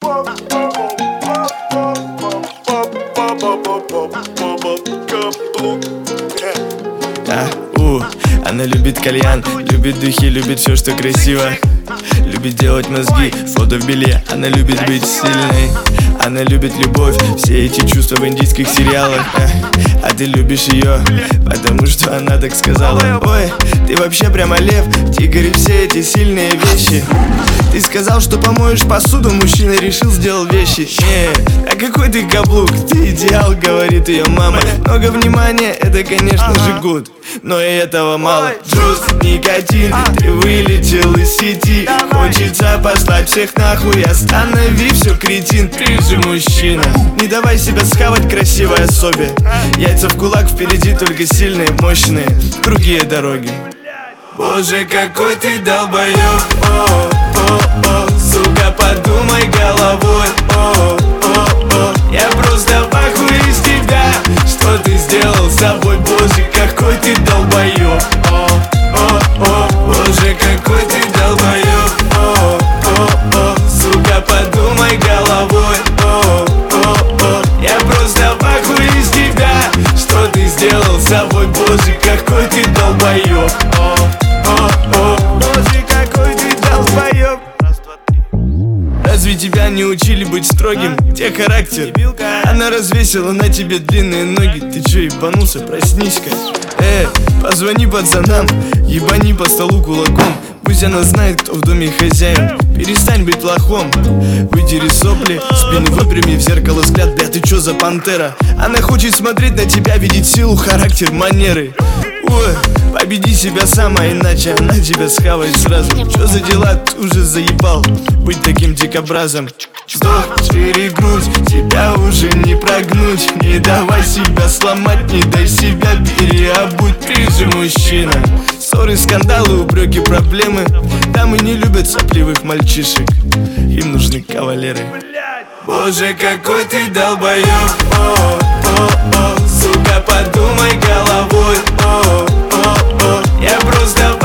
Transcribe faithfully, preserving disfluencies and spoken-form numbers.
А, у, она любит кальян, любит духи, любит все, что красиво. Любит делать мозги, фото в белье. Она любит быть сильной, она любит любовь, все эти чувства в индийских сериалах. А, а ты любишь ее, потому что она так сказала. Ой, ты вообще прямо лев, тигр и все эти сильные вещи. Ты сказал, что помоешь посуду, мужчина решил, сделал вещи. Не, а какой ты каблук, ты идеал, говорит ее мама. Много внимания, это конечно же гуд, но и этого мало. Джуз, никотин, ты вылетел из сети. Хочется послать всех нахуй, останови все, кретин, ты же мужчина. Не давай себя схавать красивой особе. Яйца в кулак, впереди только сильные, мощные, другие дороги. Боже, какой ты долбоёб, о, о, о, сука, подумай головой, о, о, о, я просто в ахуе из тебя, что ты сделал с собой, боже, какой ты долбоёб, о, о, о, боже, какой ты долбоёб, о, о, о, сука, подумай головой, о, о, о, я просто в ахуе из тебя, что ты сделал с собой, боже, какой ты долбоёб, о. Боже, какой ты долбоёб. Разве тебя не учили быть строгим? Где характер? Она развесила на тебе длинные ноги. Ты чё, ебанулся? Проснись-ка. Э, позвони пацанам, ебани по столу кулаком. Пусть она знает, кто в доме хозяин. Перестань быть лохом, вытери сопли, спину выпрями, в зеркало взгляд. Бля, ты чё за пантера? Она хочет смотреть на тебя, видеть силу, характер, манеры. Ой, победи себя сама, иначе она тебя схавает сразу. Чё за дела, ты уже заебал быть таким дикобразом. Вдох, шире грудь, тебя уже не прогнуть. Не давай себя сломать, не дай себя переобуть. Ты же мужчина. Ссоры, скандалы, упреки, проблемы. Дамы не любят сопливых мальчишек, им нужны кавалеры. Боже, какой ты долбоёб, о, о, о, сука, подумай головой, о, о, о, я просто